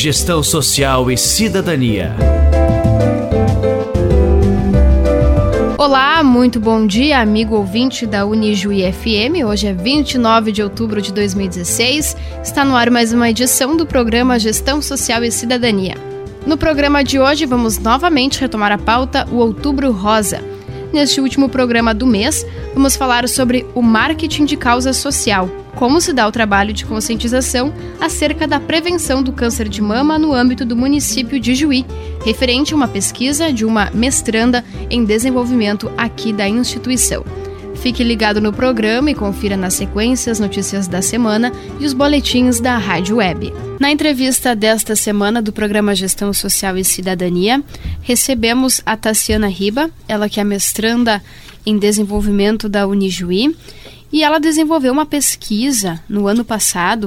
Gestão Social e Cidadania. Olá, muito bom dia, amigo ouvinte da Unijuí FM. Hoje é 29 de outubro de 2016. Está no ar mais uma edição do programa Gestão Social e Cidadania. No programa de hoje, vamos novamente retomar a pauta, o Outubro Rosa. Neste último programa do mês, vamos falar sobre o marketing de causa social, como se dá o trabalho de conscientização acerca da prevenção do câncer de mama no âmbito do município de Juí, referente a uma pesquisa de uma mestranda em desenvolvimento aqui da instituição. Fique ligado no programa e confira na sequência as notícias da semana e os boletins da Rádio Web. Na entrevista desta semana do programa Gestão Social e Cidadania, recebemos a Tassiana Riba, ela que é mestranda em desenvolvimento da Unijuí, e ela desenvolveu uma pesquisa no ano passado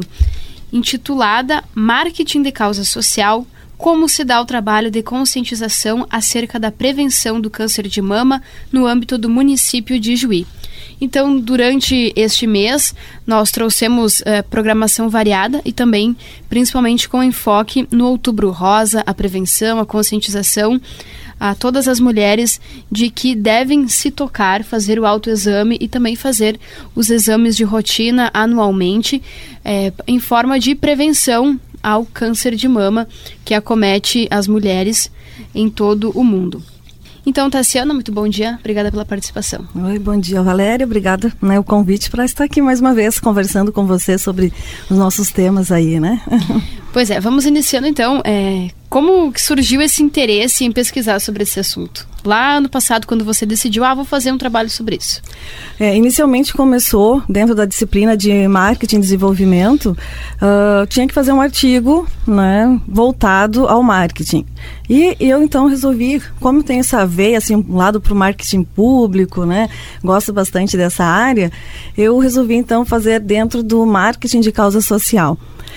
intitulada Marketing de Causa Social, como se dá o trabalho de conscientização acerca da prevenção do câncer de mama no âmbito do município de Juí. Então, durante este mês, nós trouxemos programação variada e também, principalmente, com enfoque no Outubro Rosa, a prevenção, a conscientização a todas as mulheres de que devem se tocar, fazer o autoexame e também fazer os exames de rotina anualmente, em forma de prevenção ao câncer de mama que acomete as mulheres em todo o mundo. Então, Tassiana, muito bom dia. Obrigada pela participação. Oi, bom dia, Valéria. Obrigada, o convite para estar aqui mais uma vez conversando com você sobre os nossos temas aí, né? Pois é, vamos iniciando então. Como que surgiu esse interesse em pesquisar sobre esse assunto? Lá no passado, quando você decidiu, vou fazer um trabalho sobre isso. Inicialmente começou dentro da disciplina de Marketing e Desenvolvimento, tinha que fazer um artigo, né, voltado ao marketing. E eu então resolvi, como tem essa veia, assim, um lado para o marketing público, né, gosto bastante dessa área, eu resolvi então fazer dentro do marketing de causa social.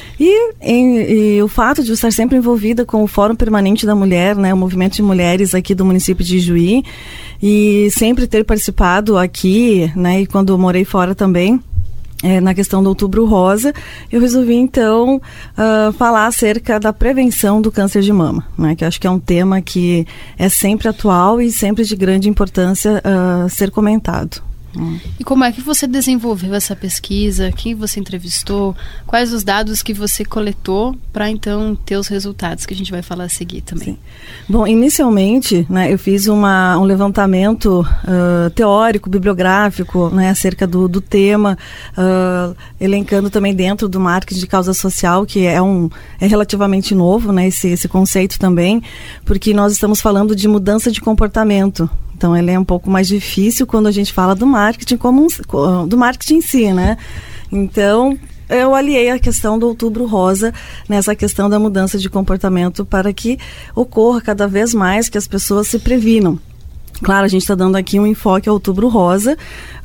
E o fato de eu estar sempre envolvida com o Fórum Permanente da Mulher, né, o movimento de mulheres aqui do município de Juí, e sempre ter participado aqui, né, e quando eu morei fora também, na questão do Outubro Rosa, eu resolvi então falar acerca da prevenção do câncer de mama, né, que eu acho que é um tema que é sempre atual e sempre de grande importância ser comentado. E como é que você desenvolveu essa pesquisa? Quem você entrevistou? Quais os dados que você coletou para então ter os resultados que a gente vai falar a seguir também? Sim. Bom, inicialmente, né, eu fiz um levantamento teórico, bibliográfico, né, acerca do tema, elencando também dentro do marketing de causa social, que é relativamente novo, né, esse conceito também, porque nós estamos falando de mudança de comportamento. Então, ele é um pouco mais difícil quando a gente fala do marketing do marketing em si, né? Então, eu aliei a questão do Outubro Rosa nessa questão da mudança de comportamento para que ocorra cada vez mais que as pessoas se previnam. Claro, a gente está dando aqui um enfoque ao Outubro Rosa,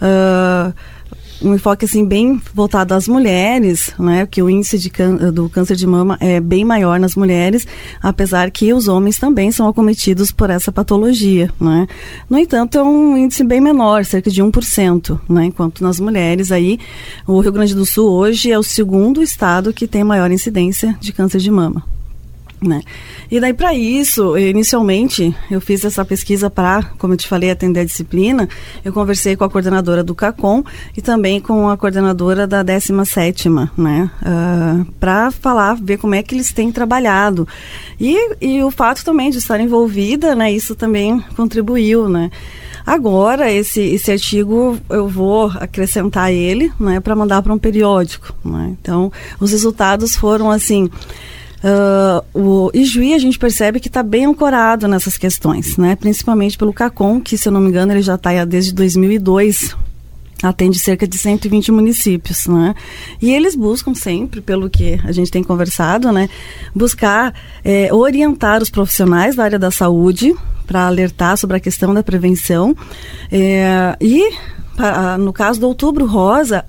um enfoque assim bem voltado às mulheres, né, que o índice do câncer de mama é bem maior nas mulheres, apesar que os homens também são acometidos por essa patologia, né. No entanto, é um índice bem menor, cerca de 1%, né, enquanto nas mulheres aí, o Rio Grande do Sul hoje é o segundo estado que tem maior incidência de câncer de mama, né. E daí, para isso, inicialmente eu fiz essa pesquisa para, como eu te falei, atender a disciplina. Eu conversei com a coordenadora do CACOM e também com a coordenadora da 17ª, né, para ver como é que eles têm trabalhado. E o fato também de estar envolvida, né, isso também contribuiu, né. Agora, esse artigo, eu vou acrescentar ele, né, para mandar para um periódico, né. Então, os resultados foram assim... o Ijuí, a gente percebe que está bem ancorado nessas questões, né? Principalmente pelo CACOM, que, se eu não me engano, ele já está desde 2002, atende cerca de 120 municípios, né? E eles buscam sempre, pelo que a gente tem conversado, né, buscar orientar os profissionais da área da saúde para alertar sobre a questão da prevenção e no caso do Outubro Rosa,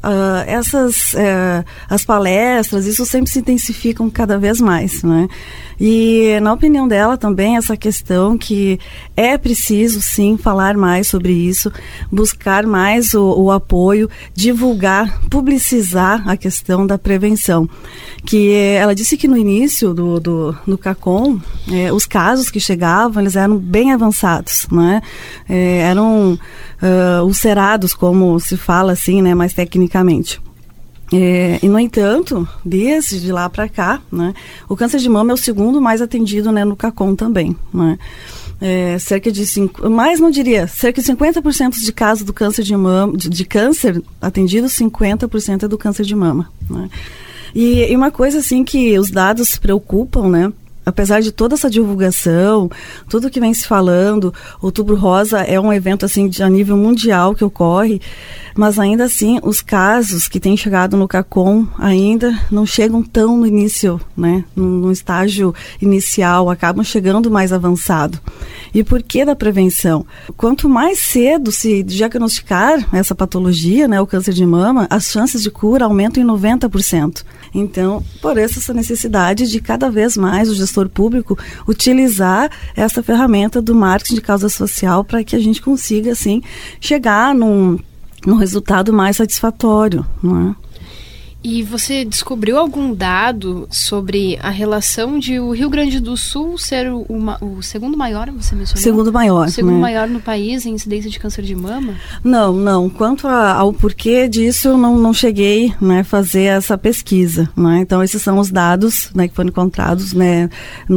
as palestras, isso sempre se intensificam cada vez mais, né? E, na opinião dela também, essa questão que é preciso, sim, falar mais sobre isso, buscar mais o apoio, divulgar, publicizar a questão da prevenção. Que ela disse que no início do CACOM, os casos que chegavam, eles eram bem avançados, né? Eram ulcerados, como se fala assim, né, mais tecnicamente. E, no entanto, desde lá para cá, né, o câncer de mama é o segundo mais atendido, né, no CACOM também, né? Cerca de 50% de casos do câncer de mama, de câncer atendido, 50% é do câncer de mama, né? E uma coisa assim que os dados preocupam, né? Apesar de toda essa divulgação, tudo que vem se falando, Outubro Rosa é um evento assim a nível mundial que ocorre, mas ainda assim os casos que têm chegado no CACOM ainda não chegam tão no início, né? No estágio inicial, acabam chegando mais avançado. E por que da prevenção? Quanto mais cedo se diagnosticar essa patologia, né, o câncer de mama, as chances de cura aumentam em 90%. Então, por essa necessidade de cada vez mais o gestor público utilizar essa ferramenta do marketing de causa social para que a gente consiga, assim, chegar num resultado mais satisfatório, não é? E você descobriu algum dado sobre a relação de o Rio Grande do Sul ser o segundo maior, você mencionou? Segundo maior. O segundo né? maior no país em incidência de câncer de mama? Não. Quanto ao porquê disso, eu não cheguei, né, a fazer essa pesquisa, né? Então, esses são os dados, né, que foram encontrados, né,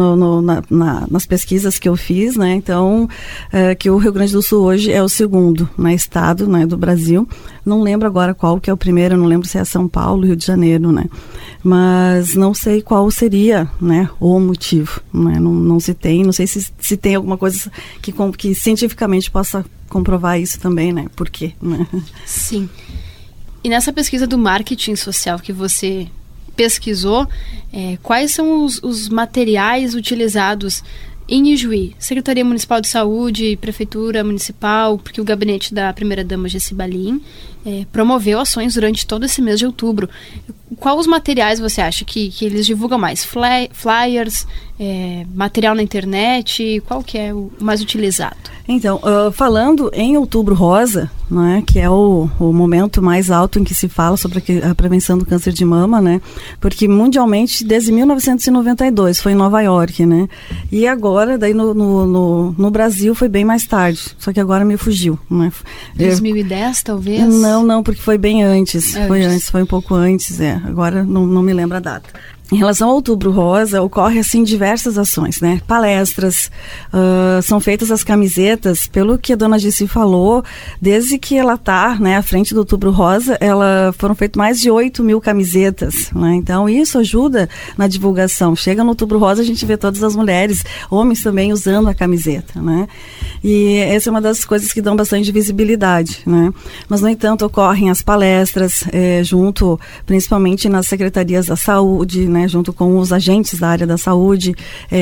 nas pesquisas que eu fiz, né? Então, que o Rio Grande do Sul hoje é o segundo, né, estado, né, do Brasil. Não lembro agora qual que é o primeiro, não lembro se é São Paulo, Rio de Janeiro, né? Mas não sei qual seria, né, o motivo, né? Não se tem, não sei se tem alguma coisa que cientificamente possa comprovar isso também, né? Por quê? Né? Sim. E nessa pesquisa do marketing social que você pesquisou, quais são os materiais utilizados em Ijuí? Secretaria Municipal de Saúde, Prefeitura Municipal, porque o gabinete da primeira-dama Gessi Balin promoveu ações durante todo esse mês de outubro. Quais os materiais você acha que eles divulgam mais? Flyers, material na internet? Qual que é o mais utilizado? Então, falando em Outubro Rosa, né, que é o momento mais alto em que se fala sobre a prevenção do câncer de mama, né, porque mundialmente desde 1992 foi em Nova York, né, e agora daí no Brasil foi bem mais tarde, só que agora me fugiu, né. 2010 talvez? Não, porque foi bem antes, foi um pouco antes, agora não me lembro a data. Em relação ao Outubro Rosa, ocorre assim diversas ações, né? Palestras, são feitas as camisetas, pelo que a dona Gessi falou, desde que ela está, né, à frente do Outubro Rosa, foram feitas mais de 8.000 camisetas, né? Então isso ajuda na divulgação. Chega no Outubro Rosa, a gente vê todas as mulheres, homens também usando a camiseta, né? E essa é uma das coisas que dão bastante visibilidade, né? Mas, no entanto, ocorrem as palestras, junto, principalmente nas secretarias da saúde, né, junto com os agentes da área da saúde,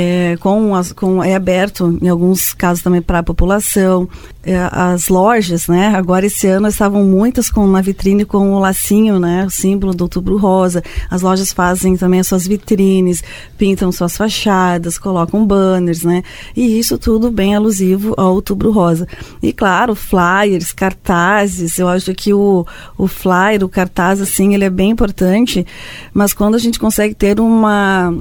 é aberto em alguns casos também para a população. As lojas, né, agora esse ano estavam muitas com uma vitrine com o lacinho, né, o símbolo do Outubro Rosa. As lojas fazem também as suas vitrines, pintam suas fachadas, colocam banners, né, e isso tudo bem alusivo ao Outubro Rosa. E claro, flyers, cartazes, eu acho que o flyer, o cartaz, assim, ele é bem importante, mas quando a gente consegue ter uma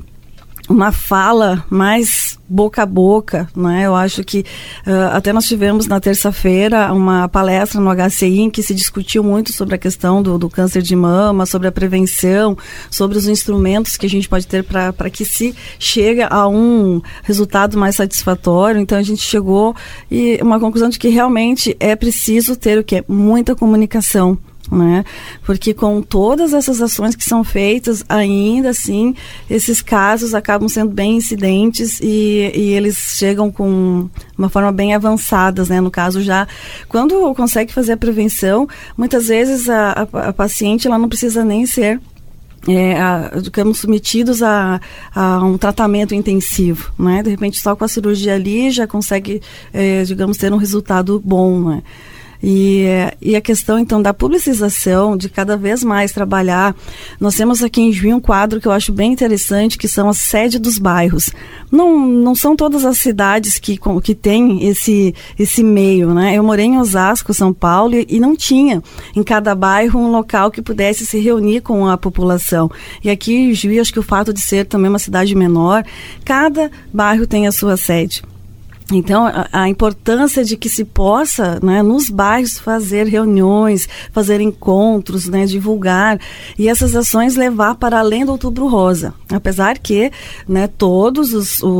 fala mais boca a boca, né? Eu acho que até nós tivemos na terça-feira uma palestra no HCI em que se discutiu muito sobre a questão do câncer de mama, sobre a prevenção, sobre os instrumentos que a gente pode ter para que se chegue a um resultado mais satisfatório. Então a gente chegou a uma conclusão de que realmente é preciso ter o quê? Muita comunicação, né? Porque com todas essas ações que são feitas, ainda assim, esses casos acabam sendo bem incidentes e eles chegam com uma forma bem avançada, né? No caso, já quando consegue fazer a prevenção, muitas vezes a paciente ela não precisa nem ser digamos, submetidos a um tratamento intensivo, né? De repente, só com a cirurgia ali já consegue, digamos, ter um resultado bom, né? E a questão, então, da publicização, de cada vez mais trabalhar. Nós temos aqui em Juí um quadro que eu acho bem interessante, que são as sedes dos bairros. Não são todas as cidades que têm esse meio, né? Eu morei em Osasco, São Paulo, e não tinha em cada bairro um local que pudesse se reunir com a população. E aqui em Juí, acho que o fato de ser também uma cidade menor, cada bairro tem a sua sede. Então, a importância de que se possa, né, nos bairros fazer reuniões, fazer encontros, né, divulgar, e essas ações levar para além do Outubro Rosa. Apesar que, né, todos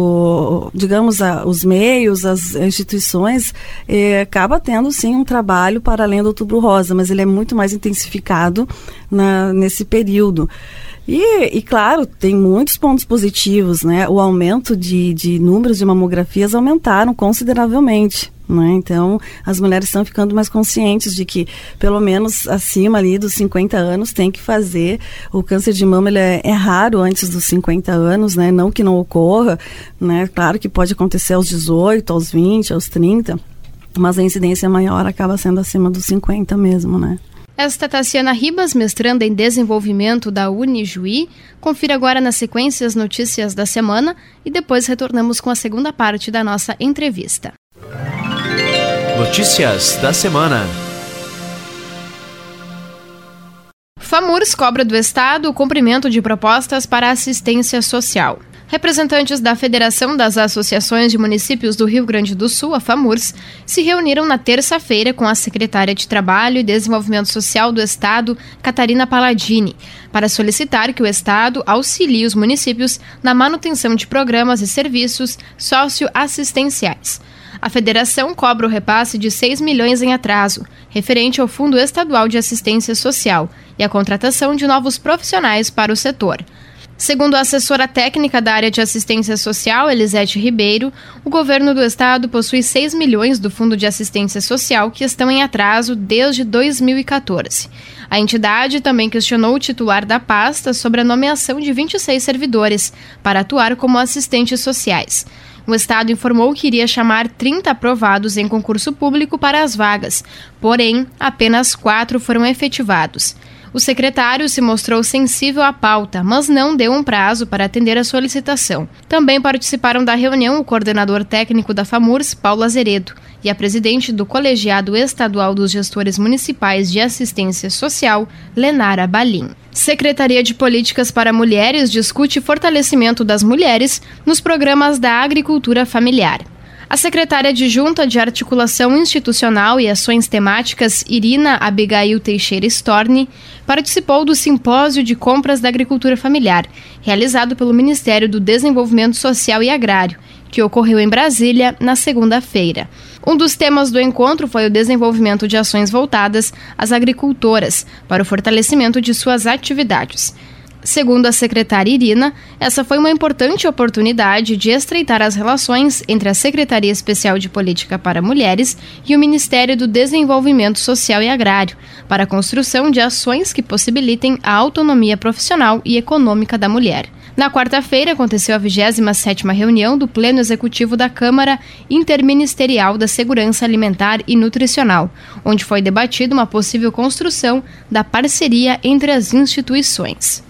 os meios, as instituições, acaba tendo sim um trabalho para além do Outubro Rosa, mas ele é muito mais intensificado nesse período. E claro, tem muitos pontos positivos, né? O aumento de números de mamografias aumentaram consideravelmente, né? Então, as mulheres estão ficando mais conscientes de que, pelo menos acima ali dos 50 anos, tem que fazer. O câncer de mama, ele é raro antes dos 50 anos, né? Não que não ocorra, né? Claro que pode acontecer aos 18, aos 20, aos 30, mas a incidência maior acaba sendo acima dos 50 mesmo, né? Esta é Tassiana Ribas, mestranda em desenvolvimento da Unijuí. Confira agora na sequência as notícias da semana e depois retornamos com a segunda parte da nossa entrevista. Notícias da semana. FAMURS cobra do Estado o cumprimento de propostas para assistência social. Representantes da Federação das Associações de Municípios do Rio Grande do Sul, a FAMURS, se reuniram na terça-feira com a secretária de Trabalho e Desenvolvimento Social do Estado, Catarina Palladini, para solicitar que o Estado auxilie os municípios na manutenção de programas e serviços socioassistenciais. A federação cobra o repasse de 6 milhões em atraso, referente ao Fundo Estadual de Assistência Social, e a contratação de novos profissionais para o setor. Segundo a assessora técnica da área de assistência social, Elisete Ribeiro, o governo do estado possui 6 milhões do Fundo de Assistência Social que estão em atraso desde 2014. A entidade também questionou o titular da pasta sobre a nomeação de 26 servidores para atuar como assistentes sociais. O estado informou que iria chamar 30 aprovados em concurso público para as vagas, porém, apenas 4 foram efetivados. O secretário se mostrou sensível à pauta, mas não deu um prazo para atender a solicitação. Também participaram da reunião o coordenador técnico da FAMURS, Paulo Azeredo, e a presidente do Colegiado Estadual dos Gestores Municipais de Assistência Social, Lenara Balim. Secretaria de Políticas para Mulheres discute fortalecimento das mulheres nos programas da agricultura familiar. A secretária adjunta de Articulação Institucional e Ações Temáticas, Irina Abigail Teixeira Storni, participou do Simpósio de Compras da Agricultura Familiar, realizado pelo Ministério do Desenvolvimento Social e Agrário, que ocorreu em Brasília na segunda-feira. Um dos temas do encontro foi o desenvolvimento de ações voltadas às agricultoras, para o fortalecimento de suas atividades. Segundo a secretária Irina, essa foi uma importante oportunidade de estreitar as relações entre a Secretaria Especial de Política para Mulheres e o Ministério do Desenvolvimento Social e Agrário, para a construção de ações que possibilitem a autonomia profissional e econômica da mulher. Na quarta-feira, aconteceu a 27ª reunião do Pleno Executivo da Câmara Interministerial da Segurança Alimentar e Nutricional, onde foi debatida uma possível construção da parceria entre as instituições.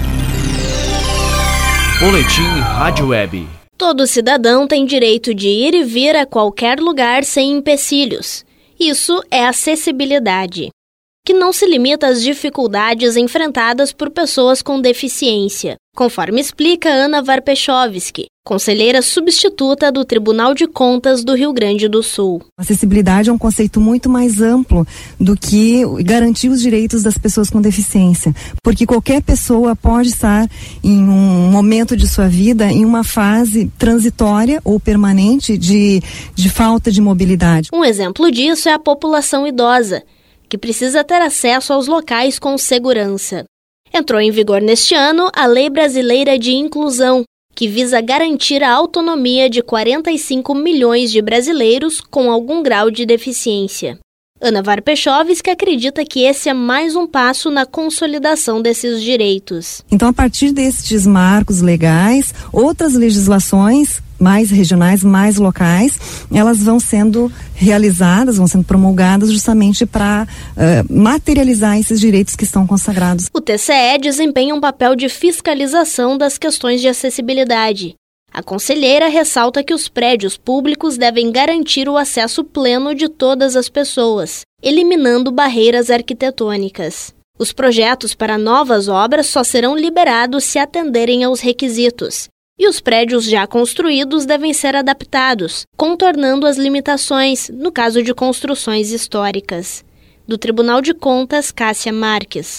Boletim Rádio Web. Todo cidadão tem direito de ir e vir a qualquer lugar sem empecilhos. Isso é acessibilidade, que não se limita às dificuldades enfrentadas por pessoas com deficiência, conforme explica Ana Varpechovski, conselheira substituta do Tribunal de Contas do Rio Grande do Sul. Acessibilidade é um conceito muito mais amplo do que garantir os direitos das pessoas com deficiência, porque qualquer pessoa pode estar em um momento de sua vida em uma fase transitória ou permanente de falta de mobilidade. Um exemplo disso é a população idosa, que precisa ter acesso aos locais com segurança. Entrou em vigor neste ano a Lei Brasileira de Inclusão, que visa garantir a autonomia de 45 milhões de brasileiros com algum grau de deficiência. Ana Varpechovski acredita que esse é mais um passo na consolidação desses direitos. Então, a partir destes marcos legais, outras legislações mais regionais, mais locais, elas vão sendo realizadas, vão sendo promulgadas justamente para materializar esses direitos que estão consagrados. O TCE desempenha um papel de fiscalização das questões de acessibilidade. A conselheira ressalta que os prédios públicos devem garantir o acesso pleno de todas as pessoas, eliminando barreiras arquitetônicas. Os projetos para novas obras só serão liberados se atenderem aos requisitos. E os prédios já construídos devem ser adaptados, contornando as limitações, no caso de construções históricas. Do Tribunal de Contas, Cássia Marques.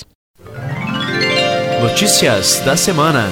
Notícias da semana.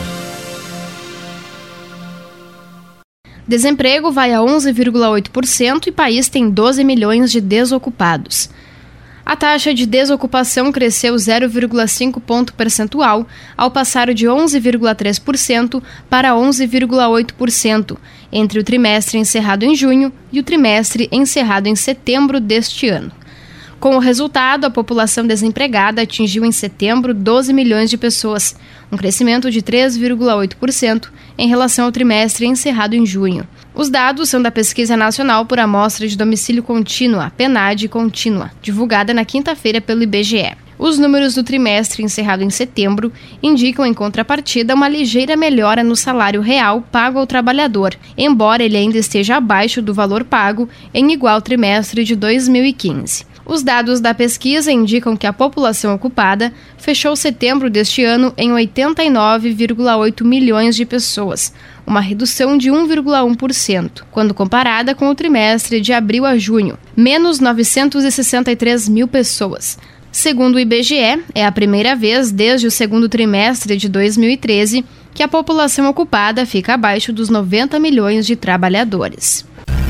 Desemprego vai a 11,8% e país tem 12 milhões de desocupados. A taxa de desocupação cresceu 0,5 ponto percentual, ao passar de 11,3% para 11,8%, entre o trimestre encerrado em junho e o trimestre encerrado em setembro deste ano. Com o resultado, a população desempregada atingiu em setembro 12 milhões de pessoas, um crescimento de 3,8% em relação ao trimestre encerrado em junho. Os dados são da Pesquisa Nacional por Amostra de Domicílio Contínua, PNAD Contínua, divulgada na quinta-feira pelo IBGE. Os números do trimestre encerrado em setembro indicam, em contrapartida, uma ligeira melhora no salário real pago ao trabalhador, embora ele ainda esteja abaixo do valor pago em igual trimestre de 2015. Os dados da pesquisa indicam que a população ocupada fechou setembro deste ano em 89,8 milhões de pessoas, uma redução de 1,1%, quando comparada com o trimestre de abril a junho, menos 963 mil pessoas. Segundo o IBGE, é a primeira vez desde o segundo trimestre de 2013 que a população ocupada fica abaixo dos 90 milhões de trabalhadores.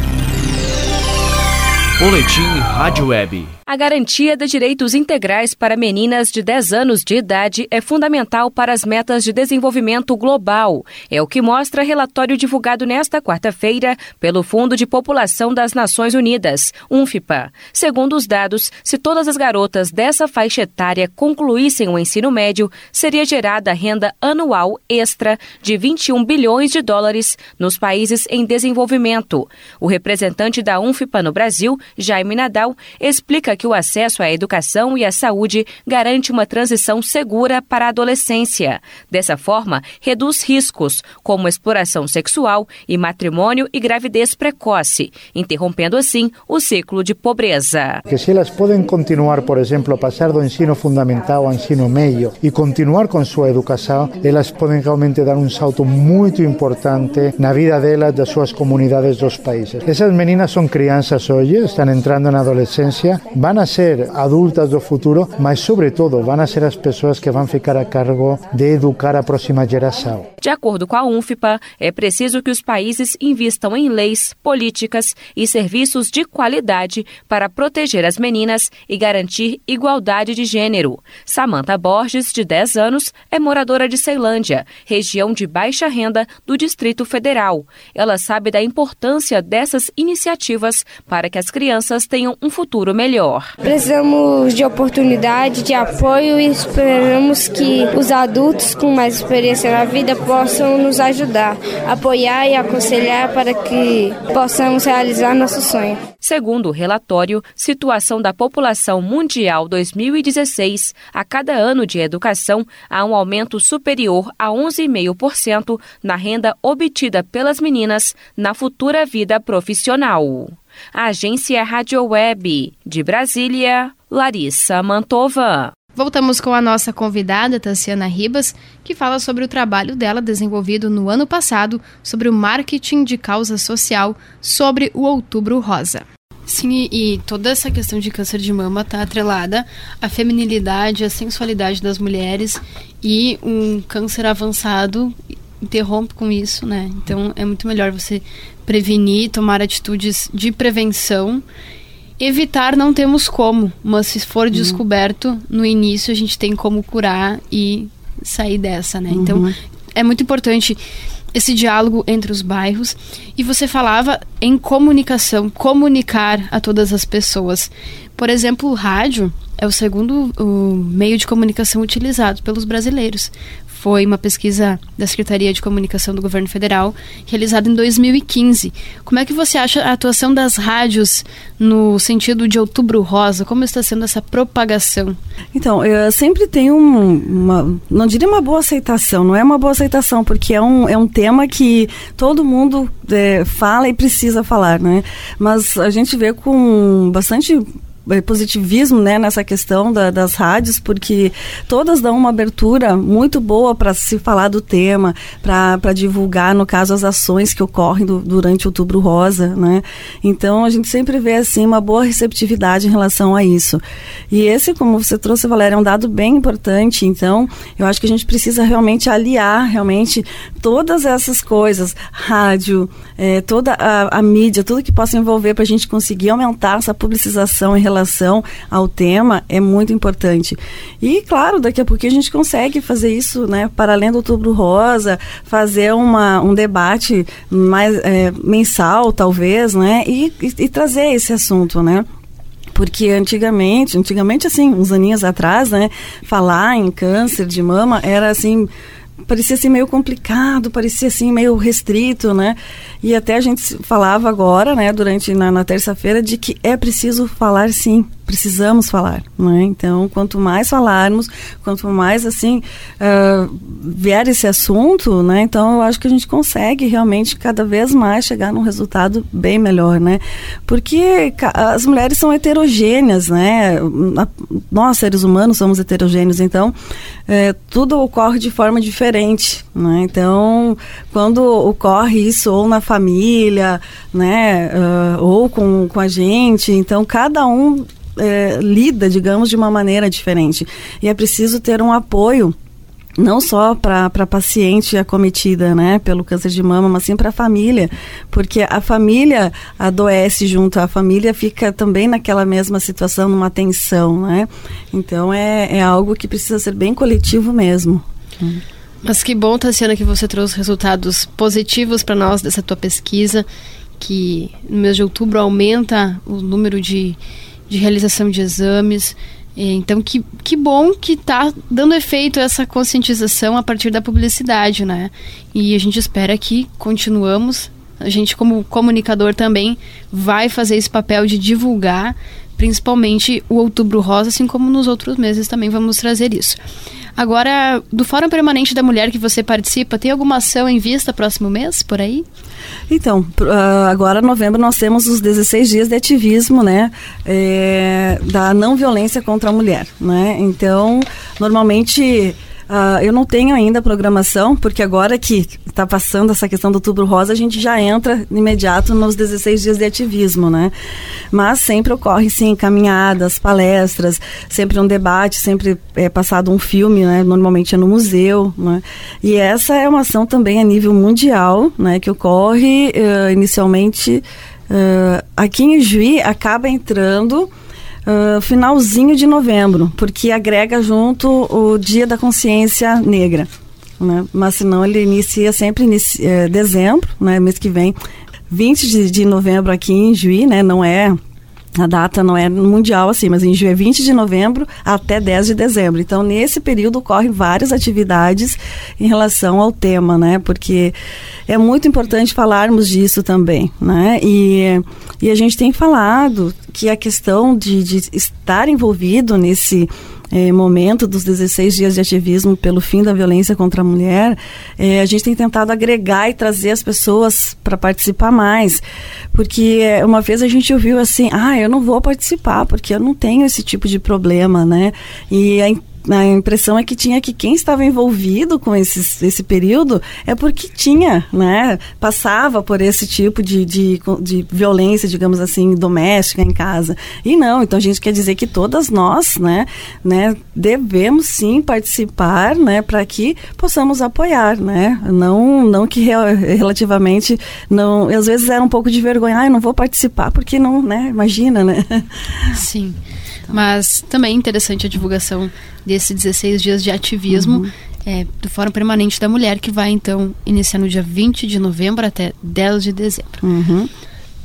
Boletim Rádio Web. A garantia de direitos integrais para meninas de 10 anos de idade é fundamental para as metas de desenvolvimento global. É o que mostra relatório divulgado nesta quarta-feira pelo Fundo de População das Nações Unidas, UNFPA. Segundo os dados, se todas as garotas dessa faixa etária concluíssem o ensino médio, seria gerada renda anual extra de 21 bilhões de dólares nos países em desenvolvimento. O representante da UNFPA no Brasil, Jaime Nadal, explica que o acesso à educação e à saúde garante uma transição segura para a adolescência. Dessa forma, reduz riscos, como exploração sexual e matrimônio e gravidez precoce, interrompendo assim o ciclo de pobreza. Que se elas podem continuar, por exemplo, a passar do ensino fundamental ao ensino médio e continuar com sua educação, elas podem realmente dar um salto muito importante na vida delas, das suas comunidades dos países. Essas meninas são crianças hoje, estão entrando na adolescência, vão a ser adultas do futuro, mas sobretudo vão a ser as pessoas que vão ficar a cargo de educar a próxima geração. De acordo com a UNFPA, é preciso que os países invistam em leis, políticas e serviços de qualidade para proteger as meninas e garantir igualdade de gênero. Samantha Borges, de 10 anos, é moradora de Ceilândia, região de baixa renda do Distrito Federal. Ela sabe da importância dessas iniciativas para que as crianças tenham um futuro melhor. Precisamos de oportunidade, de apoio e esperamos que os adultos com mais experiência na vida possam nos ajudar, apoiar e aconselhar para que possamos realizar nosso sonho. Segundo o relatório Situação da População Mundial 2016, a cada ano de educação há um aumento superior a 11,5% na renda obtida pelas meninas na futura vida profissional. A agência Rádio Web, de Brasília, Larissa Mantova. Voltamos com a nossa convidada, Tassiana Ribas, que fala sobre o trabalho dela desenvolvido no ano passado sobre o marketing de causa social sobre o Outubro Rosa. Sim, e toda essa questão de câncer de mama está atrelada à feminilidade, à sensualidade das mulheres, e um câncer avançado interrompe com isso, né? Então é muito melhor você prevenir, tomar atitudes de prevenção. Evitar não temos como, mas se for descoberto no início, a gente tem como curar e sair dessa, né? Então é muito importante esse diálogo entre os bairros. E você falava em comunicação, comunicar a todas as pessoas. Por exemplo, o rádio é o segundo meio de comunicação utilizado pelos brasileiros. Foi uma pesquisa da Secretaria de Comunicação do Governo Federal, realizada em 2015. Como é que você acha a atuação das rádios no sentido de Outubro Rosa? Como está sendo essa propagação? Então, sempre tem não diria uma boa aceitação, não é uma boa aceitação, porque é um tema que todo mundo fala e precisa falar, né? Mas a gente vê com bastante positivismo, né, nessa questão das rádios, porque todas dão uma abertura muito boa para se falar do tema, para divulgar, no caso, as ações que ocorrem durante o Outubro Rosa, né? Então a gente sempre vê assim uma boa receptividade em relação a isso. E esse, como você trouxe, Valéria, é um dado bem importante. Então eu acho que a gente precisa realmente aliar todas essas coisas, rádio, toda a mídia, tudo que possa envolver para a gente conseguir aumentar essa publicização em relação ao tema é muito importante. E, claro, daqui a pouquinho a gente consegue fazer isso, né, para além do Outubro Rosa, fazer um debate mais mensal, talvez, né, e trazer esse assunto, né? Porque antigamente, assim, uns aninhos atrás, né, falar em câncer de mama era, assim, parecia assim meio complicado, parecia assim meio restrito, né? E até a gente falava agora, né, na terça-feira, de que é preciso falar, sim, precisamos falar, né? Então, quanto mais falarmos, quanto mais assim vier esse assunto, né? Então eu acho que a gente consegue realmente cada vez mais chegar num resultado bem melhor, né? Porque as mulheres são heterogêneas, né? Nós, seres humanos, somos heterogêneos, então tudo ocorre de forma diferente, né? Então, quando ocorre isso ou na família, né? Ou com a gente, então cada um lida, digamos, de uma maneira diferente. E é preciso ter um apoio não só para a paciente acometida, né, pelo câncer de mama, mas sim para a família, porque a família adoece junto, a família fica também naquela mesma situação, numa tensão, né? Então é algo que precisa ser bem coletivo mesmo. Mas que bom, Tassiana, que você trouxe resultados positivos para nós dessa tua pesquisa, que no mês de outubro aumenta o número de realização de exames. Então, que bom que está dando efeito essa conscientização a partir da publicidade, né? E a gente espera que continuamos. A gente, como comunicador, também vai fazer esse papel de divulgar, principalmente o Outubro Rosa, assim como nos outros meses também vamos trazer isso. Agora, do Fórum Permanente da Mulher que você participa, tem alguma ação em vista próximo mês, por aí? Então, agora em novembro nós temos os 16 dias de ativismo, né, da não violência contra a mulher, né? Então, normalmente eu não tenho ainda a programação, porque agora que está passando essa questão do Outubro Rosa, a gente já entra imediato nos 16 dias de ativismo, né? Mas sempre ocorre, sim, caminhadas, palestras, sempre um debate, sempre é passado um filme, né? Normalmente é no museu, né? E essa é uma ação também a nível mundial, né? Que ocorre inicialmente aqui em Juí, acaba entrando finalzinho de novembro, porque agrega junto o Dia da Consciência Negra, né? Mas senão ele inicia sempre dezembro, né? Mês que vem, 20 de novembro aqui em Juí, né? A data não é mundial assim, mas em Juí é 20 de novembro até 10 de dezembro. Então, nesse período ocorrem várias atividades em relação ao tema, né? Porque é muito importante falarmos disso também, né? E a gente tem falado que a questão de estar envolvido nesse momento dos 16 dias de ativismo pelo fim da violência contra a mulher, a gente tem tentado agregar e trazer as pessoas para participar mais, porque uma vez a gente ouviu assim, eu não vou participar porque eu não tenho esse tipo de problema, né? E a impressão é que quem estava envolvido com esse período é porque tinha, né, passava por esse tipo de violência, digamos assim, doméstica em casa. E não, então a gente quer dizer que todas nós, né, devemos sim participar, né, para que possamos apoiar, né, não que relativamente, não, às vezes era um pouco de vergonha, eu não vou participar porque não, né, imagina, né. Sim. Mas também é interessante a divulgação desses 16 dias de ativismo do Fórum Permanente da Mulher, que vai então iniciar no dia 20 de novembro até 10 de dezembro.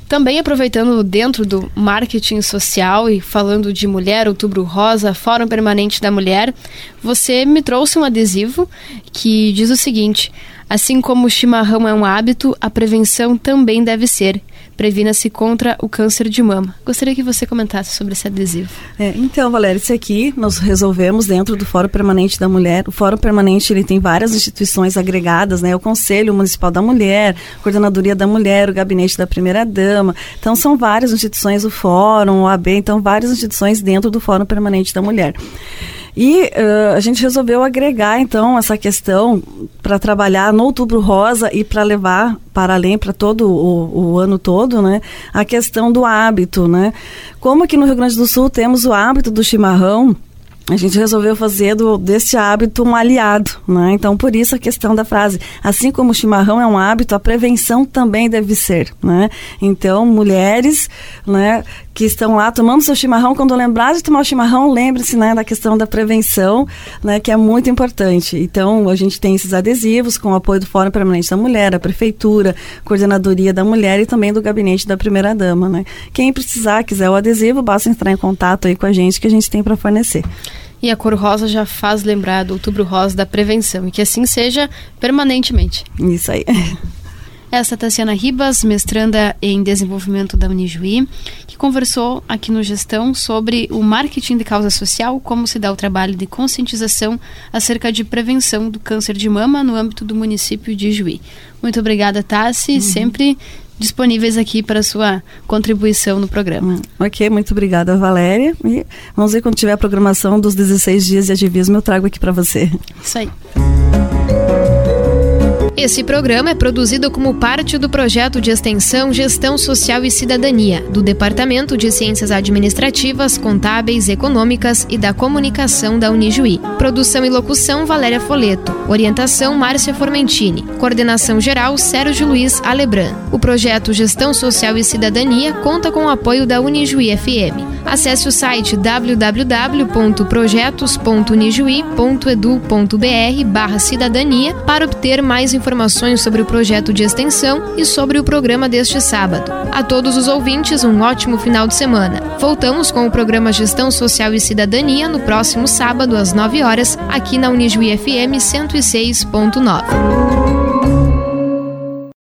Também aproveitando dentro do marketing social e falando de mulher, Outubro Rosa, Fórum Permanente da Mulher, você me trouxe um adesivo que diz o seguinte: assim como o chimarrão é um hábito, a prevenção também deve ser. Previna-se contra o câncer de mama. Gostaria que você comentasse sobre esse adesivo. Então, Valéria, esse aqui nós resolvemos dentro do Fórum Permanente da Mulher. O Fórum Permanente, ele tem várias instituições agregadas, né? O Conselho Municipal da Mulher, a Coordenadoria da Mulher, o Gabinete da Primeira-Dama. Então, são várias instituições, o Fórum, o AB, então várias instituições dentro do Fórum Permanente da Mulher. E a gente resolveu agregar, então, essa questão para trabalhar no Outubro Rosa e para levar para além, para todo o ano todo, né, a questão do hábito, né? Como aqui no Rio Grande do Sul temos o hábito do chimarrão, a gente resolveu fazer desse hábito um aliado, né? Então, por isso a questão da frase, assim como o chimarrão é um hábito, a prevenção também deve ser, né? Então, mulheres, né, que estão lá tomando seu chimarrão, quando lembrar de tomar o chimarrão, lembre-se, né, da questão da prevenção, né, que é muito importante. Então, a gente tem esses adesivos com o apoio do Fórum Permanente da Mulher, a Prefeitura, Coordenadoria da Mulher e também do Gabinete da Primeira-Dama, né? Quem precisar, quiser o adesivo, basta entrar em contato aí com a gente que a gente tem para fornecer. E a cor rosa já faz lembrar do Outubro Rosa da prevenção, e que assim seja permanentemente. Isso aí. Essa é a Tassiana Ribas, mestranda em desenvolvimento da Unijuí, que conversou aqui no Gestão sobre o marketing de causa social, como se dá o trabalho de conscientização acerca de prevenção do câncer de mama no âmbito do município de Juí. Muito obrigada, Tassi, sempre disponíveis aqui para a sua contribuição no programa. Ok, muito obrigada, Valéria. E vamos ver quando tiver a programação dos 16 dias de ativismo, eu trago aqui para você. Isso aí. Esse programa é produzido como parte do projeto de extensão Gestão Social e Cidadania, do Departamento de Ciências Administrativas, Contábeis, Econômicas e da Comunicação da Unijuí. Produção e locução, Valéria Foleto. Orientação, Márcia Formentini. Coordenação geral, Sérgio Luiz Alebran. O projeto Gestão Social e Cidadania conta com o apoio da Unijuí FM. Acesse o site www.projetos.unijuí.edu.br/cidadania para obter mais informações sobre o projeto de extensão e sobre o programa deste sábado. A todos os ouvintes, um ótimo final de semana. Voltamos com o programa Gestão Social e Cidadania no próximo sábado, às 9 horas, aqui na Unijuí FM 106.9.